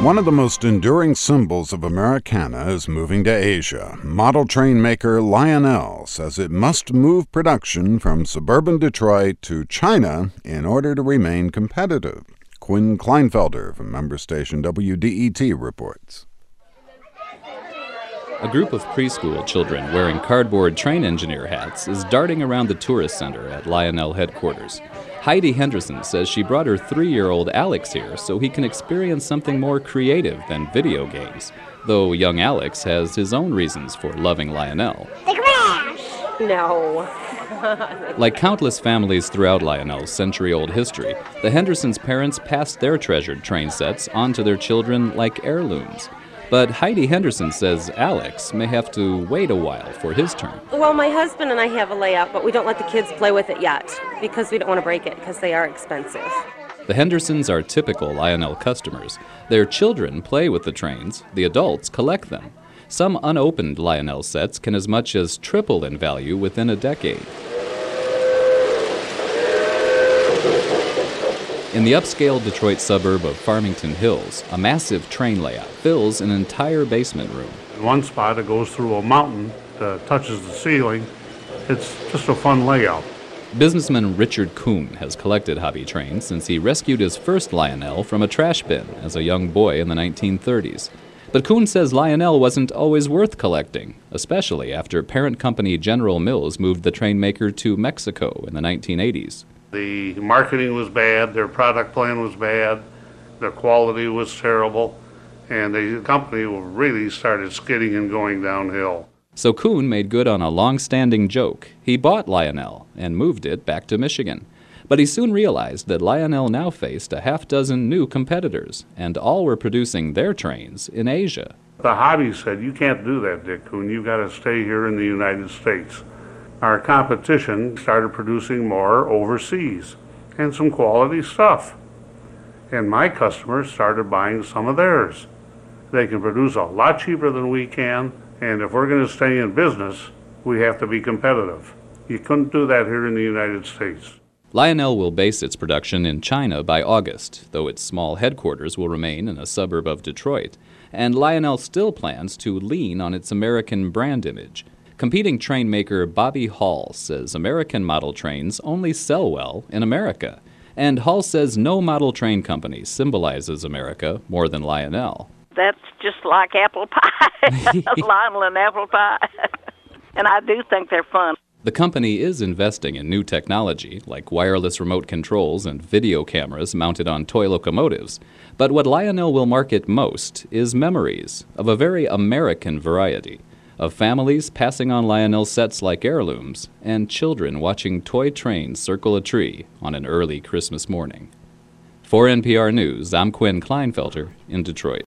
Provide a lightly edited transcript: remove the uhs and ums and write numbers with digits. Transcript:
One of the most enduring symbols of Americana is moving to Asia. Model train maker Lionel says it must move production from suburban Detroit to China in order to remain competitive. Quinn Kleinfelder from member station WDET reports. A group of preschool children wearing cardboard train engineer hats is darting around the tourist center at Lionel headquarters. Heidi Henderson says she brought her 3-year-old Alex here so he can experience something more creative than video games, though young Alex has his own reasons for loving Lionel. The crash! No. Like countless families throughout Lionel's century-old history, the Hendersons' parents passed their treasured train sets on to their children like heirlooms. But Heidi Henderson says Alex may have to wait a while for his turn. Well, my husband and I have a layout, but we don't let the kids play with it yet because we don't want to break it because they are expensive. The Hendersons are typical Lionel customers. Their children play with the trains, the adults collect them. Some unopened Lionel sets can as much as triple in value within a decade. In the upscale Detroit suburb of Farmington Hills, a massive train layout fills an entire basement room. In one spot, it goes through a mountain that touches the ceiling. It's just a fun layout. Businessman Richard Kuhn has collected hobby trains since he rescued his first Lionel from a trash bin as a young boy in the 1930s. But Kuhn says Lionel wasn't always worth collecting, especially after parent company General Mills moved the train maker to Mexico in the 1980s. The marketing was bad, their product plan was bad, the quality was terrible, and the company really started skidding and going downhill. So Kuhn made good on a long-standing joke. He bought Lionel and moved it back to Michigan. But he soon realized that Lionel now faced a half-dozen new competitors, and all were producing their trains in Asia. The hobby said, "You can't do that, Dick Kuhn. You've got to stay here in the United States." Our competition started producing more overseas and some quality stuff. And my customers started buying some of theirs. They can produce a lot cheaper than we can, and if we're going to stay in business, we have to be competitive. You couldn't do that here in the United States. Lionel will base its production in China by August, though its small headquarters will remain in a suburb of Detroit. And Lionel still plans to lean on its American brand image. Competing train maker Bobby Hall says American model trains only sell well in America. And Hall says no model train company symbolizes America more than Lionel. That's just like apple pie. Lionel and apple pie. And I do think they're fun. The company is investing in new technology, like wireless remote controls and video cameras mounted on toy locomotives. But what Lionel will market most is memories of a very American variety, of families passing on Lionel sets like heirlooms, and children watching toy trains circle a tree on an early Christmas morning. For NPR News, I'm Quinn Kleinfelder in Detroit.